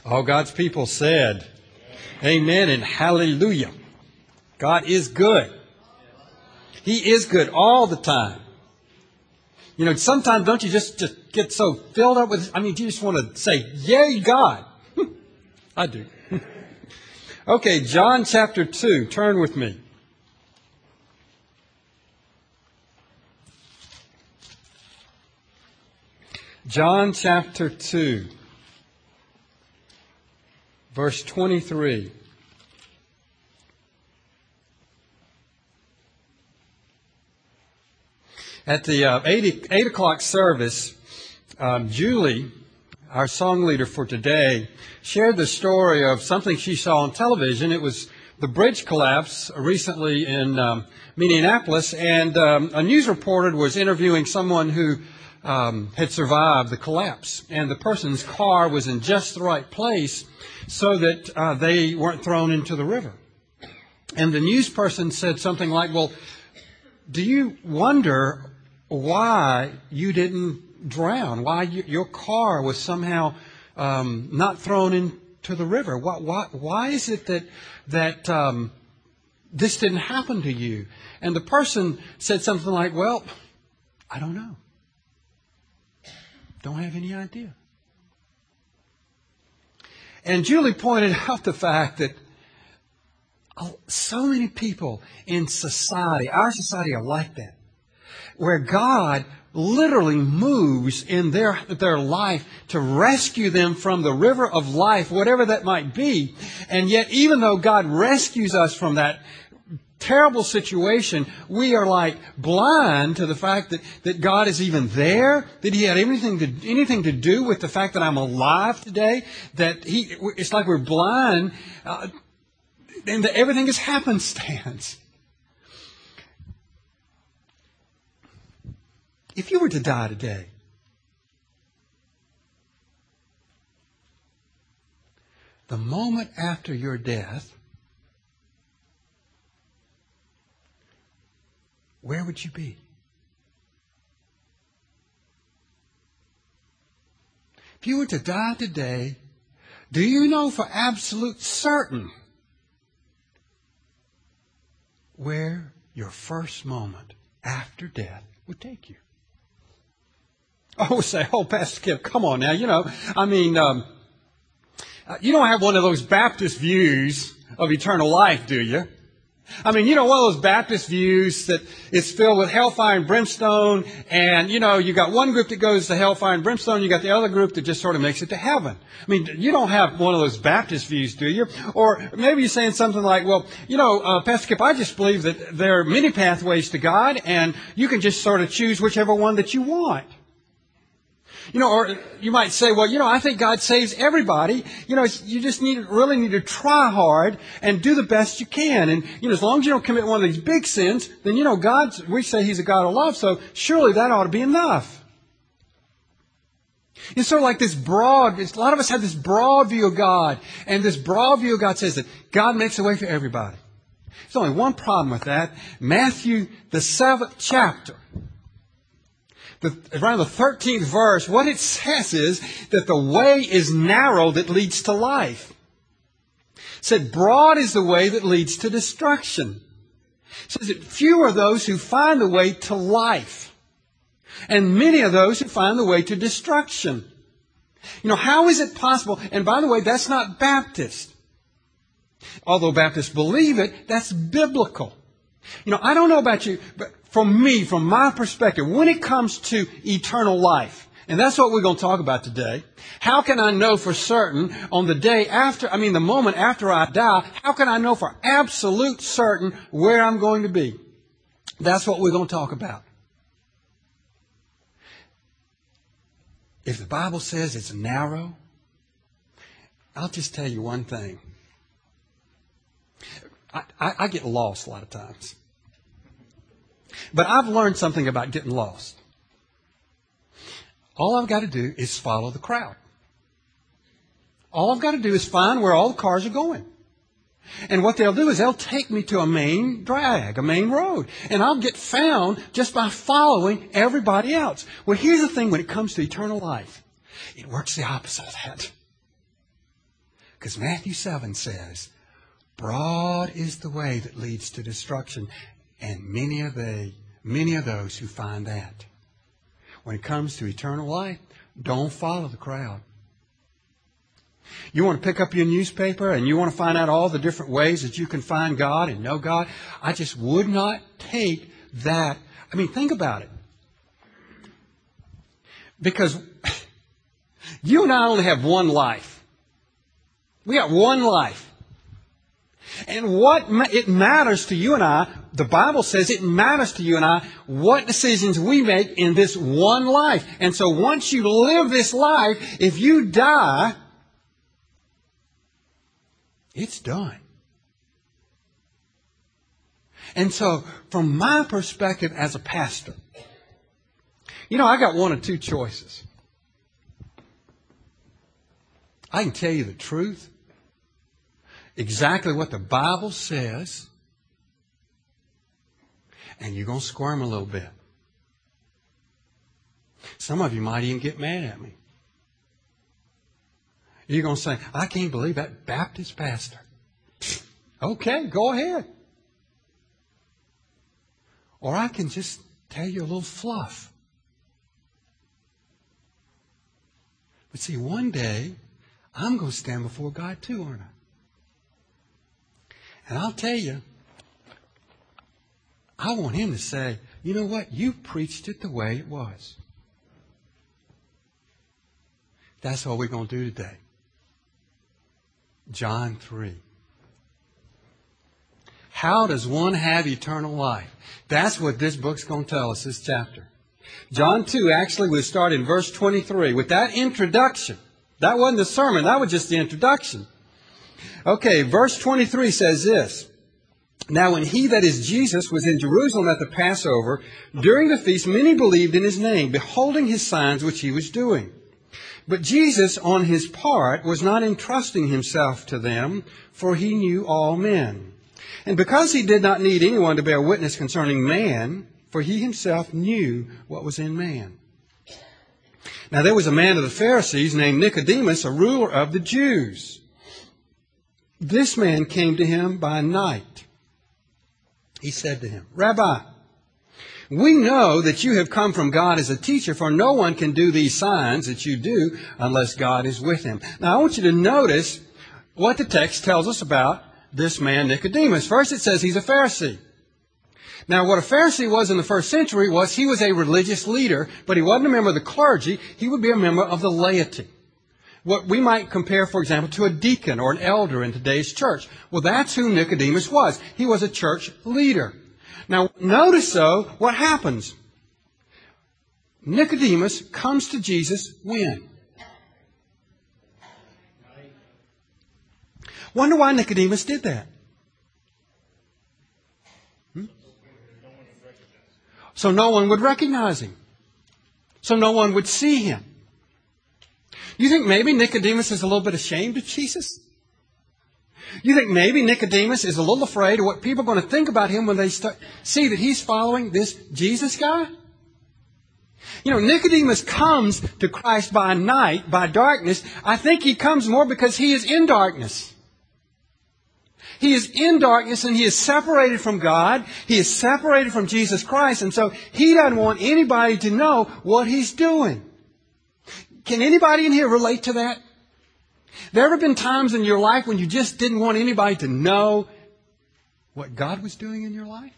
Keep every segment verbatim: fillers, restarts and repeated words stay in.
All God's people said, amen and hallelujah. God is good. He is good all the time. You know, sometimes don't you just, just get so filled up with, I mean, you just want to say, yay, God. I do. Okay, John chapter two. Turn with me. John chapter two. Verse twenty-three. At the uh, eight, eight o'clock service, um, Julie, our song leader for today, shared the story of something she saw on television. It was the bridge collapse recently in um, Minneapolis, and um, a news reporter was interviewing someone who um, had survived the collapse. And the person's car was in just the right place so that uh, they weren't thrown into the river. And the news person said something like, well, do you wonder why you didn't drown? Why you, your car was somehow um, not thrown into the river? Why, why, why is it that that um, this didn't happen to you? And the person said something like, well, I don't know. Don't have any idea. And Julie pointed out the fact that so many people in society, our society, are like that, where God literally moves in their their life to rescue them from the river of life, whatever that might be. And yet, even though God rescues us from that terrible situation, we are like blind to the fact that, that God is even there, that He had anything to anything to do with the fact that I'm alive today, that He, it's like we're blind, uh, and that everything is happenstance. If you were to die today, the moment after your death, where would you be? If you were to die today, do you know for absolute certain where your first moment after death would take you? Oh, say, oh, Pastor Kip, come on now. You know, I mean, um, you don't have one of those Baptist views of eternal life, do you? I mean, you know, one of those Baptist views that is filled with hellfire and brimstone, and, you know, you got one group that goes to hellfire and brimstone, you got the other group that just sort of makes it to heaven. I mean, you don't have one of those Baptist views, do you? Or maybe you're saying something like, well, you know, uh, Pastor Kip, I just believe that there are many pathways to God, and you can just sort of choose whichever one that you want. You know, or you might say, well, you know, I think God saves everybody. You know, you just need really need to try hard and do the best you can. And, you know, as long as you don't commit one of these big sins, then, you know, God's, we say He's a God of love, so surely that ought to be enough. It's sort of like this broad, a lot of us have this broad view of God. And this broad view of God says that God makes a way for everybody. There's only one problem with that. Matthew, the seventh chapter. The, around the thirteenth verse, what it says is that the way is narrow that leads to life. It said, broad is the way that leads to destruction. It says that few are those who find the way to life, and many are those who find the way to destruction. You know, how is it possible? And by the way, that's not Baptist. Although Baptists believe it, that's biblical. You know, I don't know about you, but from me, from my perspective, when it comes to eternal life, and that's what we're going to talk about today, how can I know for certain on the day after, I mean the moment after I die, how can I know for absolute certain where I'm going to be? That's what we're going to talk about. If the Bible says it's narrow, I'll just tell you one thing. I, I, I get lost a lot of times. But I've learned something about getting lost. All I've got to do is follow the crowd. All I've got to do is find where all the cars are going. And what they'll do is they'll take me to a main drag, a main road. And I'll get found just by following everybody else. Well, here's the thing when it comes to eternal life. It works the opposite of that. Because Matthew seven says, broad is the way that leads to destruction, and many are they, many are those who find that. When it comes to eternal life, don't follow the crowd. You want to pick up your newspaper and you want to find out all the different ways that you can find God and know God. I just would not take that. I mean, think about it. Because you and I only have one life. We got one life. And what ma- it matters to you and I, the Bible says it matters to you and I what decisions we make in this one life. And so once you live this life, if you die, it's done. And so, from my perspective as a pastor, you know, I got one of two choices. I can tell you the truth, exactly what the Bible says, and you're going to squirm a little bit. Some of you might even get mad at me. You're going to say, I can't believe that Baptist pastor. Okay, go ahead. Or I can just tell you a little fluff. But see, one day, I'm going to stand before God too, aren't I? And I'll tell you, I want Him to say, you know what? You preached it the way it was. That's what we're going to do today. John three. How does one have eternal life? That's what this book's going to tell us, this chapter. John two, actually, we start in verse twenty-three. With that introduction, that wasn't the sermon, that was just the introduction. Okay, verse twenty-three says this. Now when he, that is Jesus, was in Jerusalem at the Passover, during the feast, many believed in His name, beholding His signs which He was doing. But Jesus, on His part, was not entrusting Himself to them, for He knew all men. And because He did not need anyone to bear witness concerning man, for He Himself knew what was in man. Now there was a man of the Pharisees named Nicodemus, a ruler of the Jews. This man came to Him by night. He said to Him, Rabbi, we know that you have come from God as a teacher, for no one can do these signs that you do unless God is with him. Now I want you to notice what the text tells us about this man Nicodemus. First it says he's a Pharisee. Now what a Pharisee was in the first century was he was a religious leader, but he wasn't a member of the clergy. He would be a member of the laity. What we might compare, for example, to a deacon or an elder in today's church. Well, that's who Nicodemus was. He was a church leader. Now, notice, though, what happens. Nicodemus comes to Jesus when? Wonder why Nicodemus did that. Hmm? So no one would recognize him. So no one would see him. You think maybe Nicodemus is a little bit ashamed of Jesus? You think maybe Nicodemus is a little afraid of what people are going to think about him when they start, see that he's following this Jesus guy? You know, Nicodemus comes to Christ by night, by darkness. I think he comes more because he is in darkness. He is in darkness and he is separated from God. He is separated from Jesus Christ. And so he doesn't want anybody to know what he's doing. Can anybody in here relate to that? There ever been times in your life when you just didn't want anybody to know what God was doing in your life?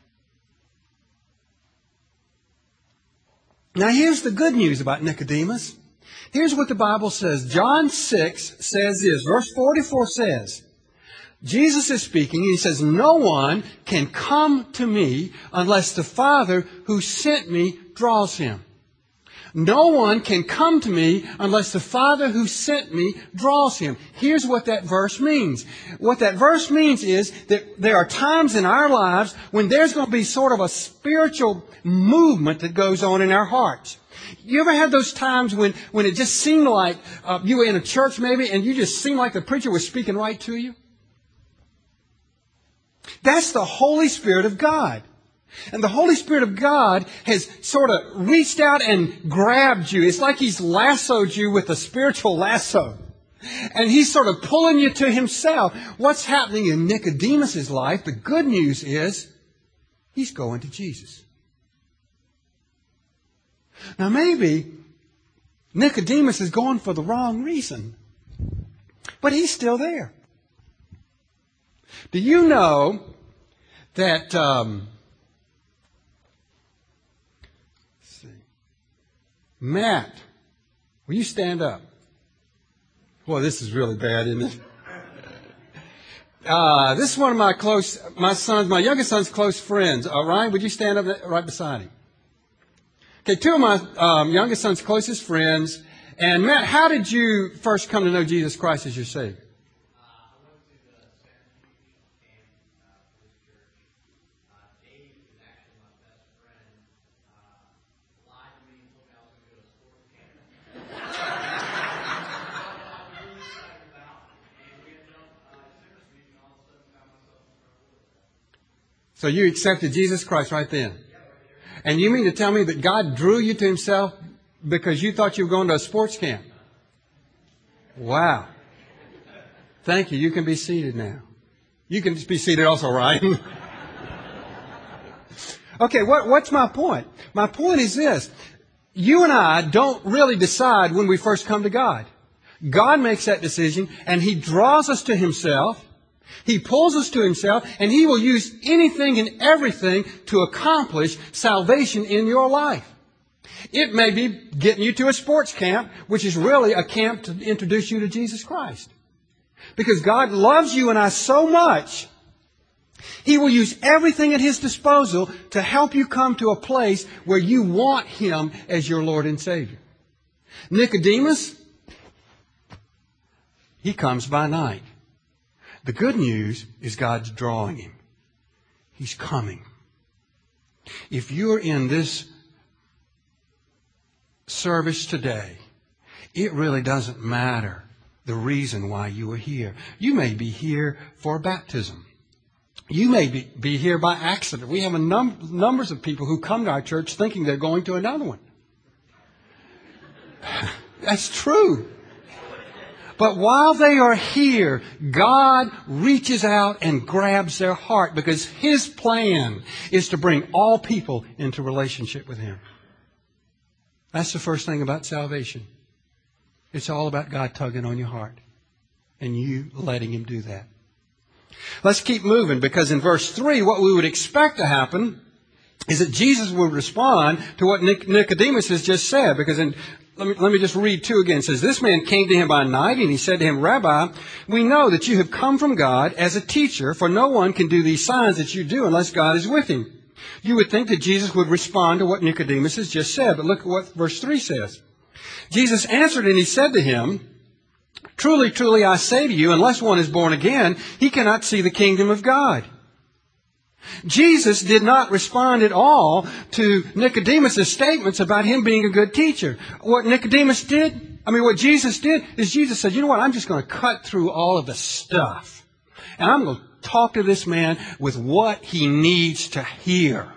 Now here's the good news about Nicodemus. Here's what the Bible says. John six says this. Verse forty-four says, Jesus is speaking. He says, no one can come to me unless the Father who sent me draws him. No one can come to me unless the Father who sent me draws him. Here's what that verse means. What that verse means is that there are times in our lives when there's going to be sort of a spiritual movement that goes on in our hearts. You ever had those times when, when it just seemed like uh, you were in a church maybe and you just seemed like the preacher was speaking right to you? That's the Holy Spirit of God. And the Holy Spirit of God has sort of reached out and grabbed you. It's like He's lassoed you with a spiritual lasso. And he's sort of pulling you to himself. What's happening in Nicodemus' life, the good news is he's going to Jesus. Now maybe Nicodemus is going for the wrong reason, but he's still there. Do you know that, um, let's see, Matt, will you stand up? Boy, this is really bad, isn't it? Uh, this is one of my close, my son's, my youngest son's close friends. Uh, Ryan, would you stand up right beside him? Okay, two of my um, youngest son's closest friends. And Matt, how did you first come to know Jesus Christ as your Savior? So you accepted Jesus Christ right then. And you mean to tell me that God drew you to himself because you thought you were going to a sports camp? Wow. Thank you. You can be seated now. You can be seated also, Ryan. Okay, what, what's my point? My point is this. You and I don't really decide when we first come to God. God makes that decision, and he draws us to himself. He pulls us to himself, and he will use anything and everything to accomplish salvation in your life. It may be getting you to a sports camp, which is really a camp to introduce you to Jesus Christ. Because God loves you and I so much, he will use everything at his disposal to help you come to a place where you want him as your Lord and Savior. Nicodemus, he comes by night. The good news is God's drawing him. He's coming. If you're in this service today, it really doesn't matter the reason why you are here. You may be here for baptism. You may be, be here by accident. We have a num- numbers of people who come to our church thinking they're going to another one. That's true. But while they are here, God reaches out and grabs their heart because his plan is to bring all people into relationship with him. That's the first thing about salvation. It's all about God tugging on your heart and you letting him do that. Let's keep moving because in verse three, what we would expect to happen is that Jesus would respond to what Nicodemus has just said. Because in Let me, let me just read two again. It says, this man came to him by night, and he said to him, Rabbi, we know that you have come from God as a teacher, for no one can do these signs that you do unless God is with him. You would think that Jesus would respond to what Nicodemus has just said, but look at what verse three says. Jesus answered, and he said to him, truly, truly, I say to you, unless one is born again, he cannot see the kingdom of God. Jesus did not respond at all to Nicodemus' statements about him being a good teacher. What Nicodemus did, I mean, what Jesus did, is Jesus said, you know what, I'm just going to cut through all of the stuff. And I'm going to talk to this man with what he needs to hear.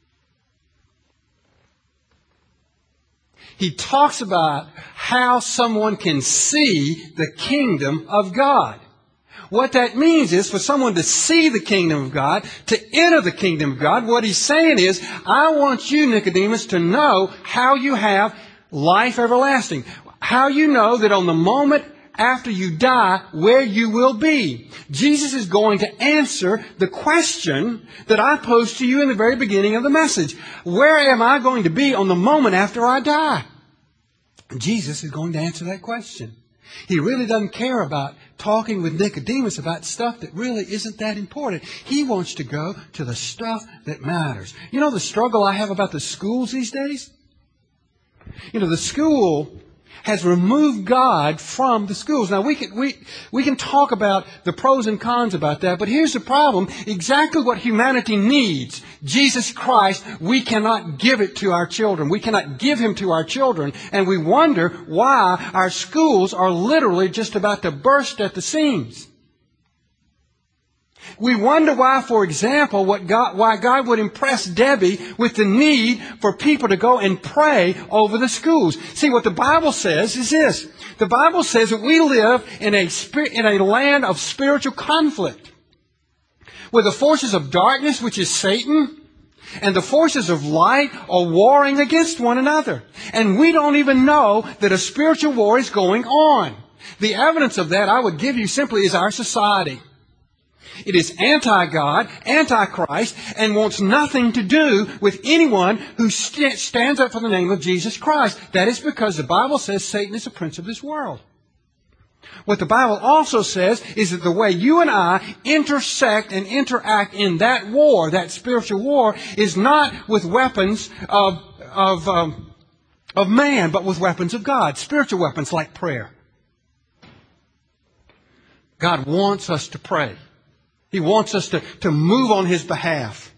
He talks about how someone can see the kingdom of God. What that means is for someone to see the kingdom of God, to enter the kingdom of God, what he's saying is, I want you, Nicodemus, to know how you have life everlasting. How you know that on the moment after you die, where you will be. Jesus is going to answer the question that I posed to you in the very beginning of the message. Where am I going to be on the moment after I die? Jesus is going to answer that question. He really doesn't care about talking with Nicodemus about stuff that really isn't that important. He wants to go to the stuff that matters. You know the struggle I have about the schools these days? You know, the school has removed God from the schools. Now, we can, we, we can talk about the pros and cons about that, but here's the problem. Exactly what humanity needs, Jesus Christ, we cannot give it to our children. We cannot give him to our children. And we wonder why our schools are literally just about to burst at the seams. We wonder why, for example, what God, why God would impress Debbie with the need for people to go and pray over the schools. See, what the Bible says is this. The Bible says that we live in a, in a land of spiritual conflict, where the forces of darkness, which is Satan, and the forces of light are warring against one another. And we don't even know that a spiritual war is going on. The evidence of that I would give you simply is our society. It is anti-God, anti-Christ, and wants nothing to do with anyone who st- stands up for the name of Jesus Christ. That is because the Bible says Satan is the prince of this world. What the Bible also says is that the way you and I intersect and interact in that war, that spiritual war, is not with weapons of, of, um, of man, but with weapons of God. Spiritual weapons like prayer. God wants us to pray. He wants us to, to move on His behalf.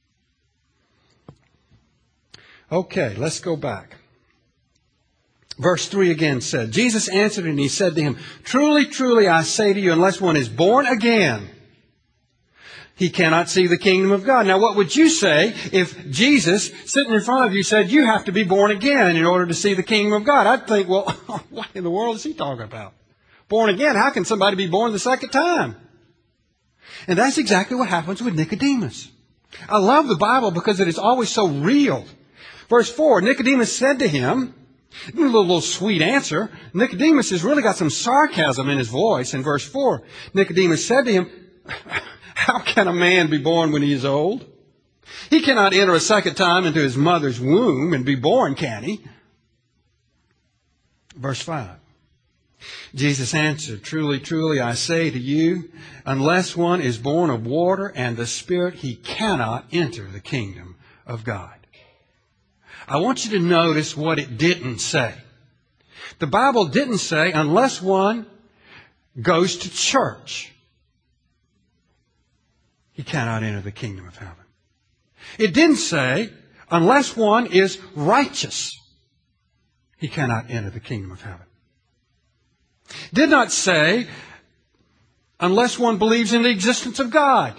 Okay, let's go back. Verse three again said, Jesus answered and He said to him, Truly, truly, I say to you, unless one is born again, he cannot see the kingdom of God. Now, what would you say if Jesus, sitting in front of you, said, you have to be born again in order to see the kingdom of God? I'd think, well, what in the world is he talking about? Born again? How can somebody be born the second time? And that's exactly what happens with Nicodemus. I love the Bible because it is always so real. Verse four, Nicodemus said to him, a little, little sweet answer. Nicodemus has really got some sarcasm in his voice. In verse four, Nicodemus said to him, how can a man be born when he is old? He cannot enter a second time into his mother's womb and be born, can he? Verse five. Jesus answered, Truly, truly, I say to you, unless one is born of water and the Spirit, he cannot enter the kingdom of God. I want you to notice what it didn't say. The Bible didn't say, unless one goes to church, he cannot enter the kingdom of heaven. It didn't say, unless one is righteous, he cannot enter the kingdom of heaven. Did not say, unless one believes in the existence of God.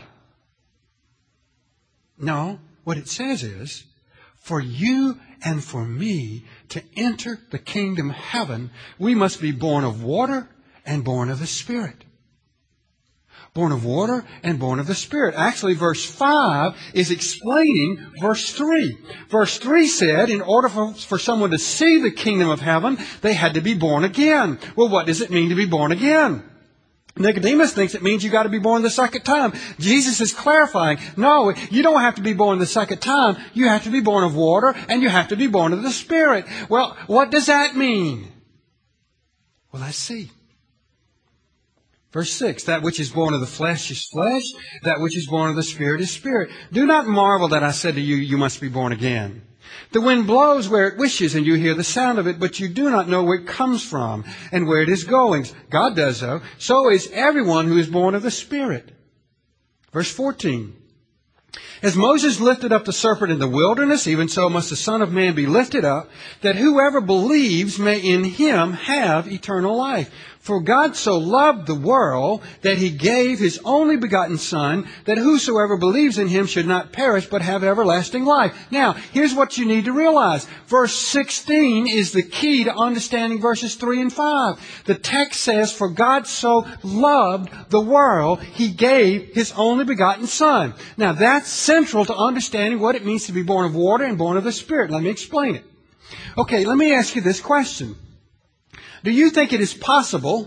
No, what it says is, for you and for me to enter the kingdom of heaven, we must be born of water and born of the Spirit. Born of water and born of the Spirit. Actually, verse five is explaining verse three. Verse three said, in order for, for someone to see the kingdom of heaven, they had to be born again. Well, what does it mean to be born again? Nicodemus thinks it means you got to be born the second time. Jesus is clarifying, no, you don't have to be born the second time. You have to be born of water and you have to be born of the Spirit. Well, what does that mean? Well, let's see. Verse six, that which is born of the flesh is flesh, that which is born of the Spirit is spirit. Do not marvel that I said to you, you must be born again. The wind blows where it wishes, and you hear the sound of it, but you do not know where it comes from and where it is going. God does, though. So is everyone who is born of the Spirit. Verse fourteen. As Moses lifted up the serpent in the wilderness, even so must the Son of Man be lifted up, that whoever believes may in him have eternal life. For God so loved the world that he gave his only begotten Son, that whosoever believes in him should not perish but have everlasting life. Now, here's what you need to realize. Verse sixteen is the key to understanding verses three and five. The text says, for God so loved the world, he gave his only begotten Son. Now, that's central to understanding what it means to be born of water and born of the Spirit. Let me explain it. Okay, let me ask you this question. Do you think it is possible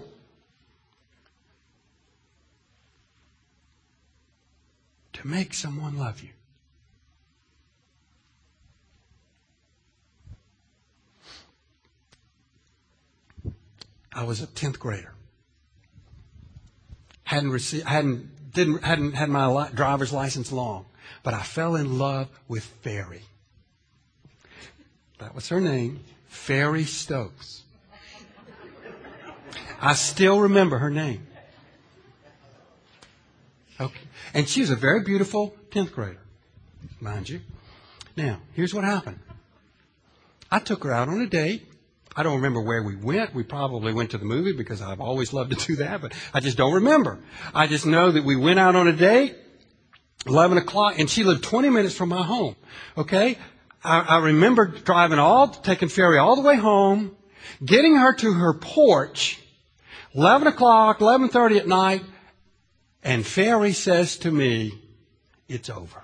to make someone love you? I was a tenth grader. Hadn't received, hadn't, didn't, hadn't had my li- driver's license long, but I fell in love with Fairy. That was her name, Fairy Stokes. I still remember her name. Okay. And she was a very beautiful tenth grader, mind you. Now, here's what happened. I took her out on a date. I don't remember where we went. We probably went to the movie because I've always loved to do that, but I just don't remember. I just know that we went out on a date, eleven o'clock, and she lived twenty minutes from my home. Okay? I, I remember driving all, taking ferry all the way home, getting her to her porch, eleven o'clock, eleven thirty at night, and ferry says to me, it's over.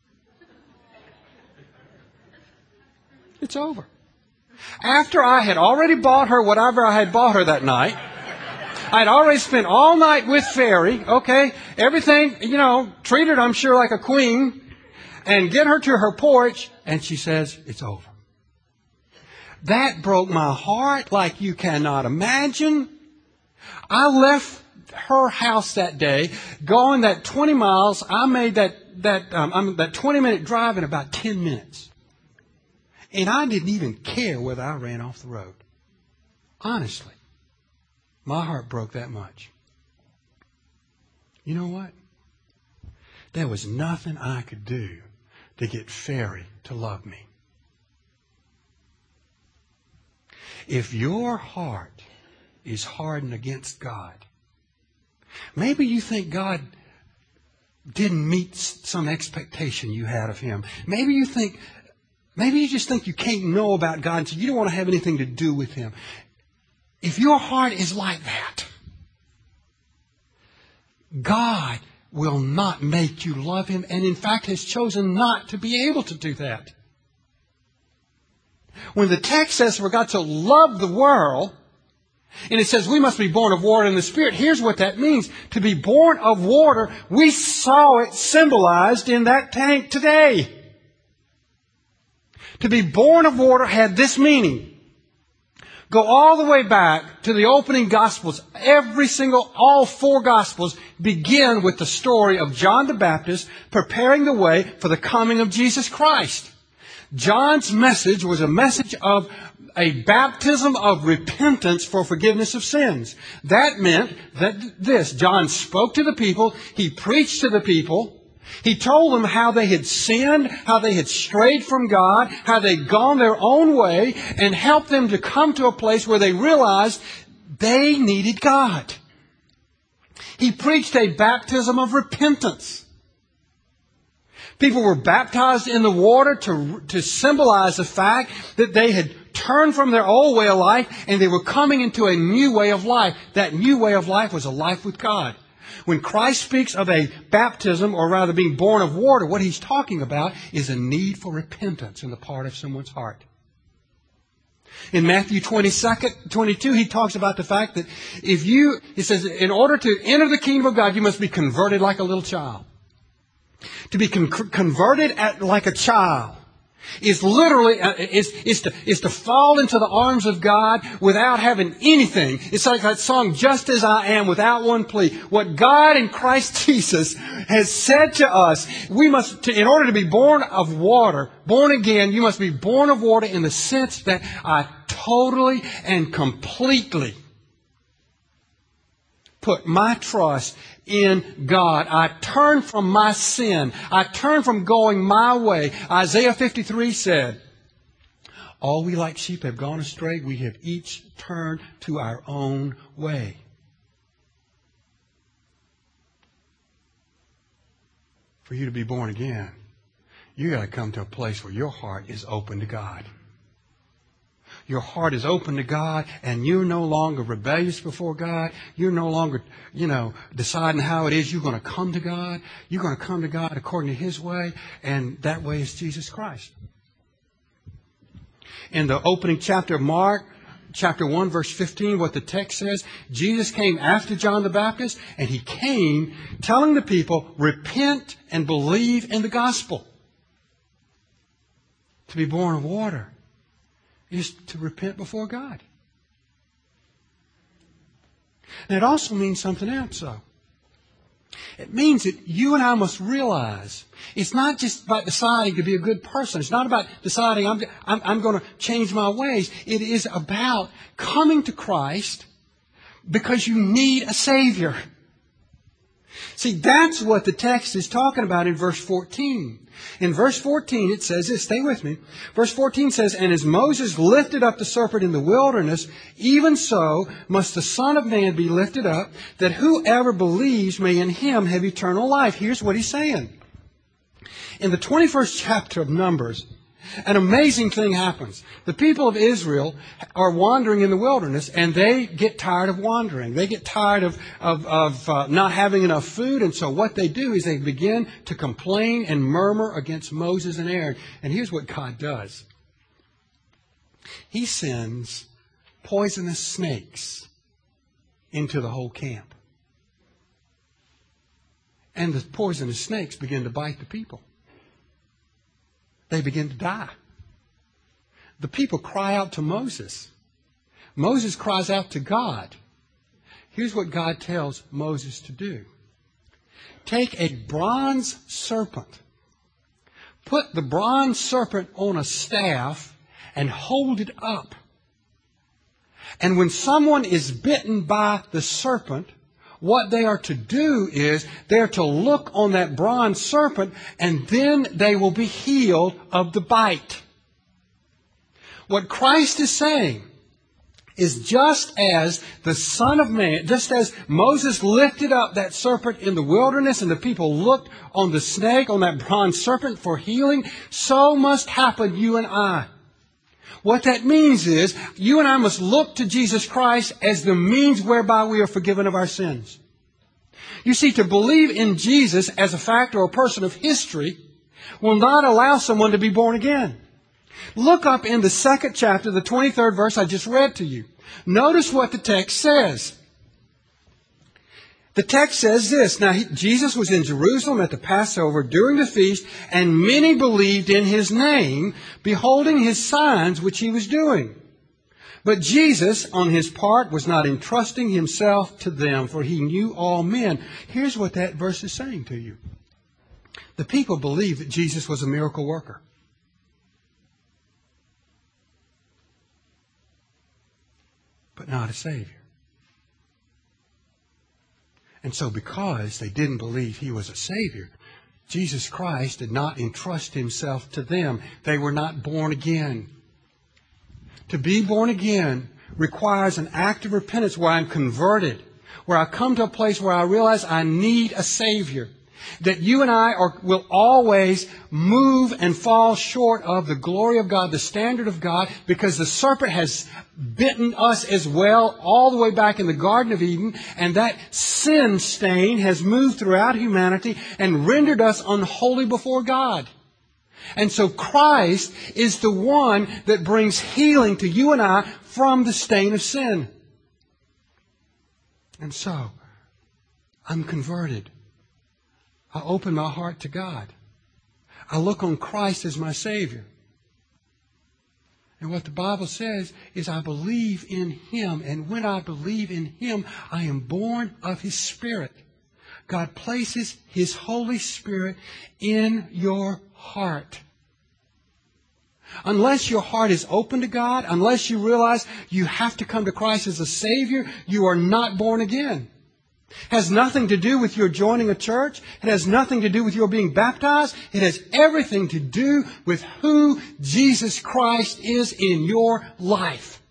It's over. After I had already bought her whatever I had bought her that night, I'd already spent all night with Ferry, okay, everything, you know, treated, I'm sure, like a queen, and get her to her porch, and she says, it's over. That broke my heart like you cannot imagine. I left her house that day, going that twenty miles. I made that, that, um, that twenty minute drive in about ten minutes. And I didn't even care whether I ran off the road. Honestly. My heart broke that much. You know what? There was nothing I could do to get Ferry to love me. If your heart is hardened against God, maybe you think God didn't meet some expectation you had of Him. Maybe you think Maybe you just think you can't know about God, and so you don't want to have anything to do with Him. If your heart is like that, God will not make you love Him, and in fact has chosen not to be able to do that. When the text says we're got to love the world, and it says we must be born of water and the Spirit, here's what that means. To be born of water, we saw it symbolized in that tank today. To be born of water had this meaning. Go all the way back to the opening Gospels. Every single, all four Gospels begin with the story of John the Baptist preparing the way for the coming of Jesus Christ. John's message was a message of a baptism of repentance for forgiveness of sins. That meant that this, John spoke to the people, he preached to the people, he told them how they had sinned, how they had strayed from God, how they'd gone their own way, and helped them to come to a place where they realized they needed God. He preached a baptism of repentance. People were baptized in the water to, to symbolize the fact that they had turned from their old way of life and they were coming into a new way of life. That new way of life was a life with God. When Christ speaks of a baptism, or rather being born of water, what He's talking about is a need for repentance in the part of someone's heart. In Matthew twenty-two, He talks about the fact that if you, He says, in order to enter the kingdom of God, you must be converted like a little child. To be con- converted at, like a child is literally, uh, is, is, to, is to fall into the arms of God without having anything. It's like that song, Just As I Am, without one plea. What God in Christ Jesus has said to us, we must, to, in order to be born of water, born again, you must be born of water in the sense that I totally and completely put my trust in God. I turn from my sin. I turn from going my way. Isaiah fifty-three said, all we like sheep have gone astray. We have each turned to our own way. For you to be born again, you got to come to a place where your heart is open to God. Your heart is open to God, and you're no longer rebellious before God. You're no longer, you know, deciding how it is you're going to come to God. You're going to come to God according to His way, and that way is Jesus Christ. In the opening chapter of Mark, chapter one, verse fifteen, what the text says, Jesus came after John the Baptist, and He came telling the people, repent and believe in the gospel. To be born of water is to repent before God. And it also means something else, though. It means that you and I must realize it's not just about deciding to be a good person. It's not about deciding I'm, I'm, I'm going to change my ways. It is about coming to Christ because you need a Savior. See, that's what the text is talking about in verse fourteen. In verse fourteen, it says this. Stay with me. Verse fourteen says, "And as Moses lifted up the serpent in the wilderness, even so must the Son of Man be lifted up, that whoever believes may in him have eternal life." Here's what he's saying. In the twenty-first chapter of Numbers, an amazing thing happens. The people of Israel are wandering in the wilderness, and they get tired of wandering. They get tired of, of, of uh, not having enough food, and so what they do is they begin to complain and murmur against Moses and Aaron. And here's what God does. He sends poisonous snakes into the whole camp. And the poisonous snakes begin to bite the people. They begin to die. The people cry out to Moses. Moses cries out to God. Here's what God tells Moses to do. Take a bronze serpent. Put the bronze serpent on a staff and hold it up. And when someone is bitten by the serpent, what they are to do is they're to look on that bronze serpent, and then they will be healed of the bite. What Christ is saying is, just as the Son of Man, just as Moses lifted up that serpent in the wilderness and the people looked on the snake, on that bronze serpent for healing, so must happen you and I. What that means is, you and I must look to Jesus Christ as the means whereby we are forgiven of our sins. You see, to believe in Jesus as a fact or a person of history will not allow someone to be born again. Look up in the second chapter, the twenty-third verse I just read to you. Notice what the text says. The text says this. Now, he, Jesus was in Jerusalem at the Passover during the feast, and many believed in His name, beholding His signs which He was doing. But Jesus, on His part, was not entrusting Himself to them, for He knew all men. Here's what that verse is saying to you. The people believed that Jesus was a miracle worker. But not a Savior. And so because they didn't believe He was a Savior, Jesus Christ did not entrust Himself to them. They were not born again. To be born again requires an act of repentance where I'm converted, where I come to a place where I realize I need a Savior. That you and I are, will always move and fall short of the glory of God, the standard of God, because the serpent has bitten us as well all the way back in the Garden of Eden, and that sin stain has moved throughout humanity and rendered us unholy before God. And so Christ is the one that brings healing to you and I from the stain of sin. And so, I'm converted. I open my heart to God. I look on Christ as my Savior. And what the Bible says is I believe in Him. And when I believe in Him, I am born of His Spirit. God places His Holy Spirit in your heart. Unless your heart is open to God, unless you realize you have to come to Christ as a Savior, you are not born again. It has nothing to do with your joining a church. It has nothing to do with your being baptized. It has everything to do with who Jesus Christ is in your life.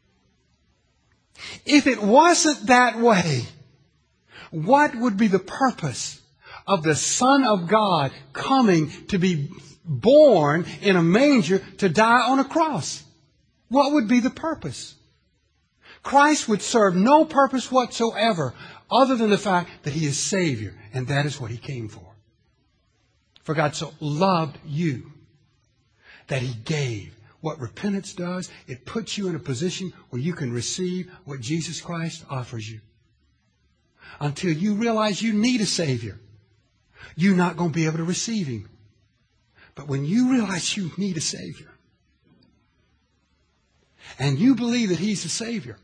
If it wasn't that way, what would be the purpose of the Son of God coming to be born in a manger to die on a cross? What would be the purpose? Christ would serve no purpose whatsoever other than the fact that He is Savior, and that is what He came for. For God so loved you that He gave. What repentance does, it puts you in a position where you can receive what Jesus Christ offers you. Until you realize you need a Savior, you're not going to be able to receive Him. But when you realize you need a Savior, and you believe that He's the Savior,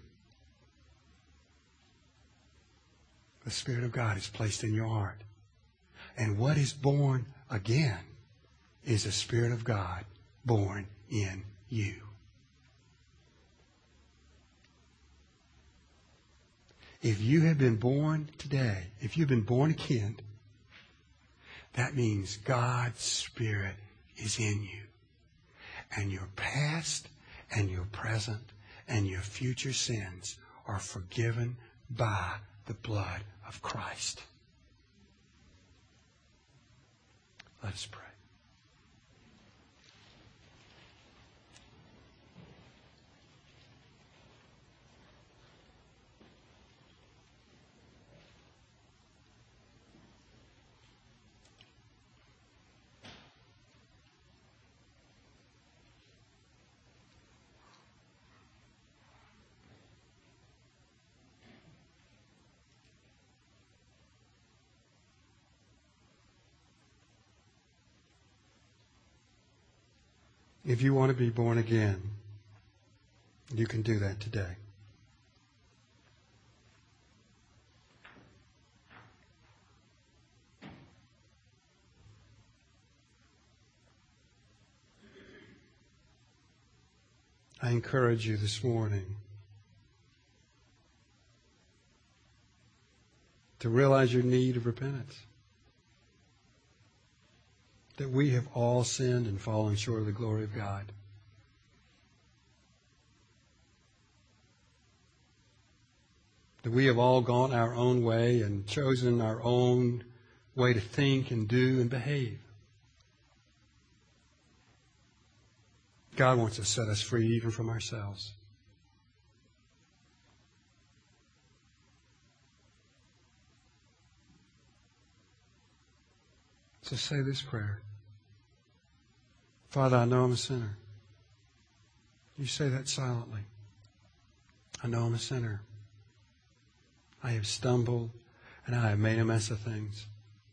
the Spirit of God is placed in your heart. And what is born again is the Spirit of God born in you. If you have been born today, if you've been born again, that means God's Spirit is in you. And your past and your present and your future sins are forgiven by the blood of Christ. Let us pray. If you want to be born again, you can do that today. I encourage you this morning to realize your need of repentance. That we have all sinned and fallen short of the glory of God. That we have all gone our own way and chosen our own way to think and do and behave. God wants to set us free even from ourselves. So say this prayer. Father, I know I'm a sinner. You say that silently. I know I'm a sinner. I have stumbled and I have made a mess of things.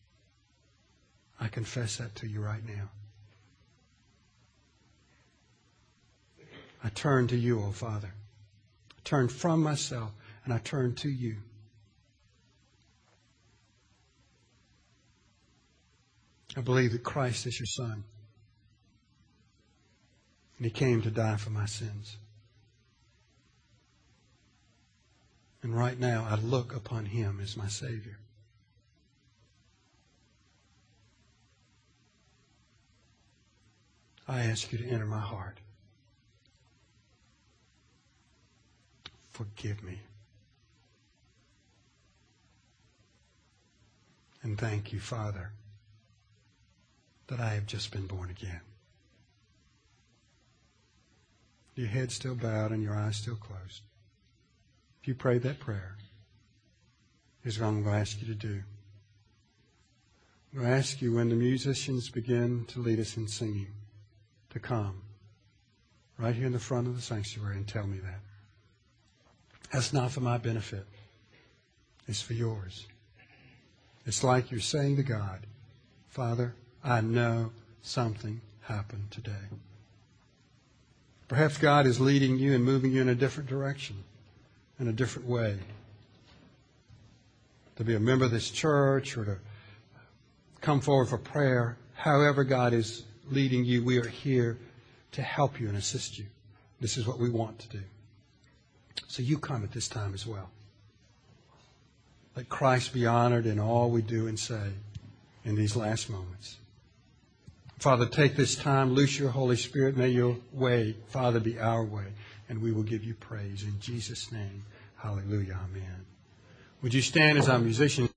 I confess that to you right now. I turn to you, O Father. I turn from myself and I turn to you. I believe that Christ is your Son. And He came to die for my sins. And right now I look upon Him as my Savior. I ask you to enter my heart. Forgive me. And thank you, Father, that I have just been born again. Your head still bowed and your eyes still closed. If you prayed that prayer, here's what I'm going to ask you to do. I'm going to ask you when the musicians begin to lead us in singing to come right here in the front of the sanctuary and tell me that. That's not for my benefit. It's for yours. It's like you're saying to God, Father, I know something happened today. Perhaps God is leading you and moving you in a different direction, in a different way. To be a member of this church or to come forward for prayer. However God is leading you, we are here to help you and assist you. This is what we want to do. So you come at this time as well. Let Christ be honored in all we do and say in these last moments. Father, take this time, loose your Holy Spirit. May your way, Father, be our way. And we will give you praise. In Jesus' name, hallelujah, amen. Would you stand as our musicians